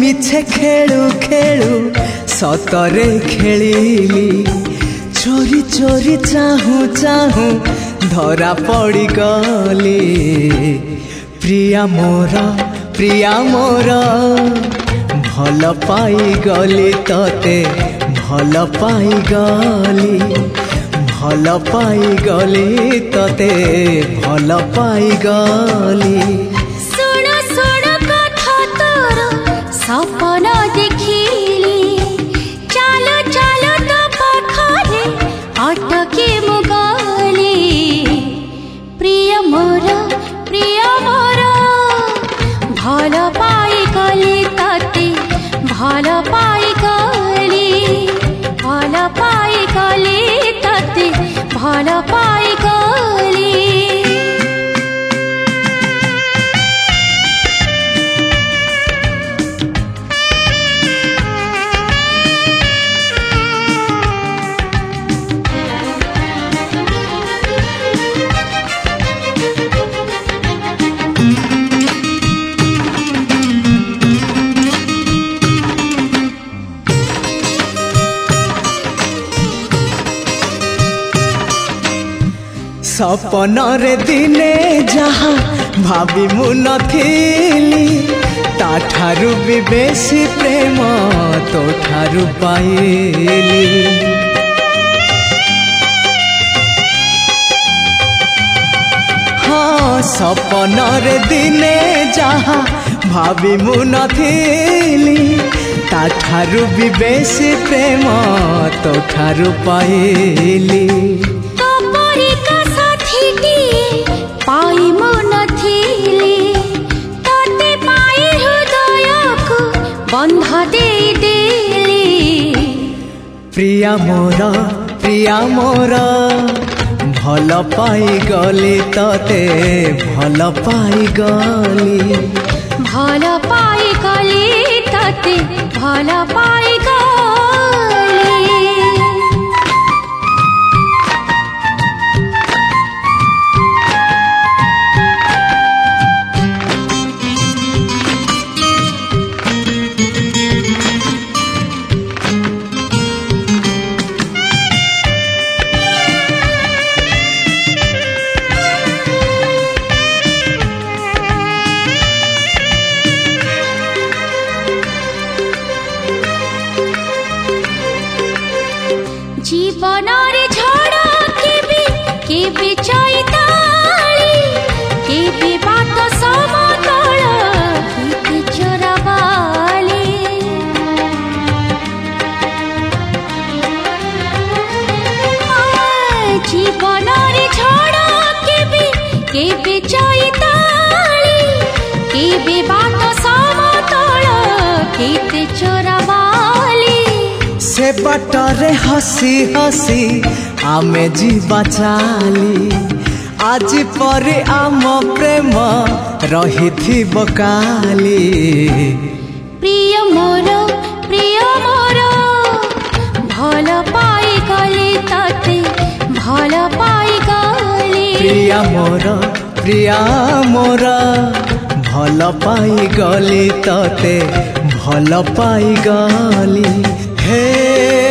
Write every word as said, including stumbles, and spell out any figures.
मिछे खेलु खेलु सतरे खेलिली चोरी चोरी चाहू चाहू धरा पड़ी गली प्रिया मोर प्रिया मोर भल पाई गली तते भल पाई गली भल पाई गली तते भल पाई गली सुण सुण कथा तोर सपन देखिली चाल चाल तो पाखरे अटके मु गली प्रिय मोर प्रिय मोर भल पाई गली तते भल पाई गली भल पाई गली तते भल पाई गली सपन रे दिने जहा भाभी मु नथिली ताठारु भी बेसी प्रेम तो ठारु पाइली हाँ सपन रे दिने जहा भाभी मु नथिली ताठारु भी बेसी प्रेम तो ठारु पाइली पाई मो नथिली तते पाई हृदय को बंध दे देली प्रिया मोर प्रिया मोर भल पाई गली तते भल पाई गली भल पाई गली तते भल पाई गली जीवन रे झड़ केबे केबे चैताली केबे बात समतल केबे चोराबाली जीवन रे झड़ केबे केबे चैताली केबे बात समतल केबे चोराबाली से बाटरे हसी हसी आमे जीवा चाली आज परे आम प्रेम रही थी बकाली प्रिय मोर प्रिय मोर भल पाई गली तते भल पाई गली प्रिया मोर प्रिया मोर भल पाई गली तते भल पाई गली हे